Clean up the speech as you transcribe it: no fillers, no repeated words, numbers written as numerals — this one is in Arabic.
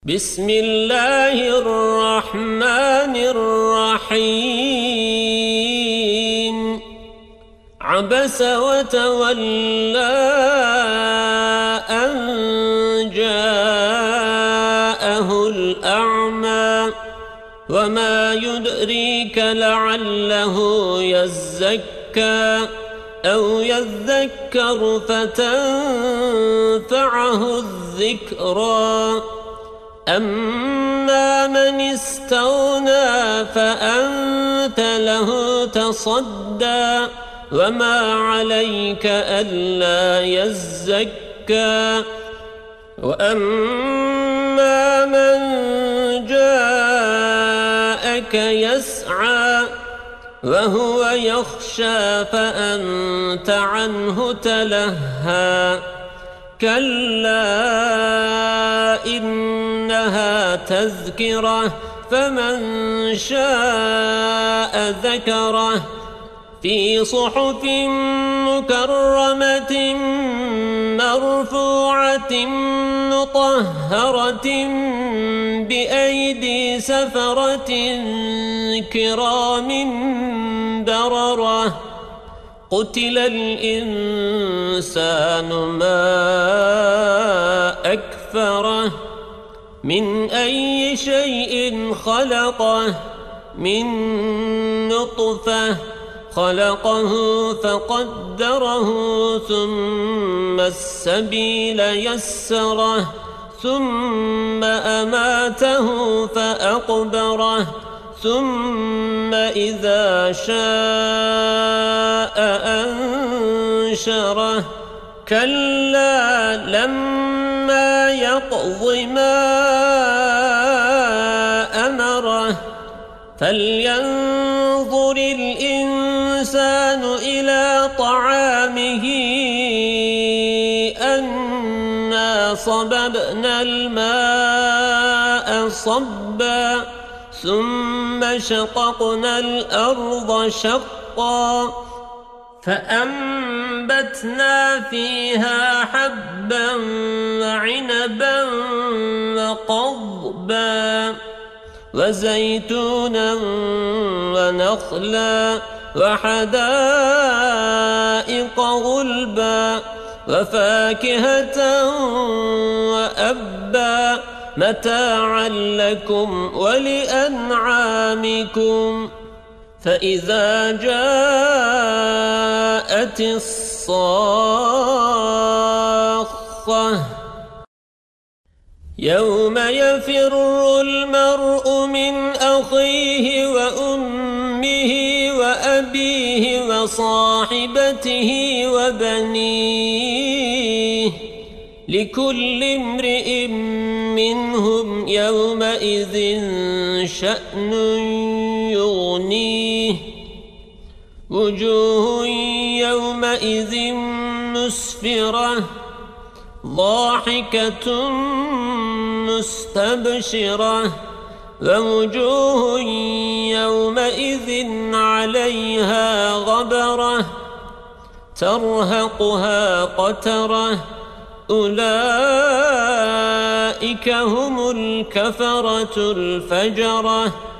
بسم الله الرحمن الرحيم عبس وتولى أن جاءه الأعمى وما يدريك لعله يزكى أو يذكر فتنفعه الذكرى أما من استغنى فأنت له تصدى وما عليك ألا يزكى وأما من جاءك يسعى وهو يخشى فأنت عنه تلهى كلا إنها تذكرة فمن شاء ذكره في صحف مكرمة مرفوعة مطهرة بأيدي سفرة كرام بررة قتل الإنسان ما أكفره من أي شيء خلقه من نطفة خلقه فقدره ثم السبيل يسره ثم أماته فأقبره ثم إذا شاء أنشره كلا لما يقض ما أمره فلينظر الإنسان إلى طعامه أنا صببنا الماء صبا ثم شققنا الأرض شقا فأنبتنا فيها حبا وعنبا وقضبا وزيتونا ونخلا وحدائق غلبا وفاكهة وأبا متاعا لكم ولأنعامكم فإذا جاءت الصاخة يوم يفر المرء من أخيه وأمه وأبيه وصاحبته وبنيه لكل امرئ منهم يومئذ شأن يغنيه وجوه يومئذ مسفرة ضاحكة مستبشرة ووجوه يومئذ عليها غبرة ترهقها قترة أولئك هم الكفرة الفجرة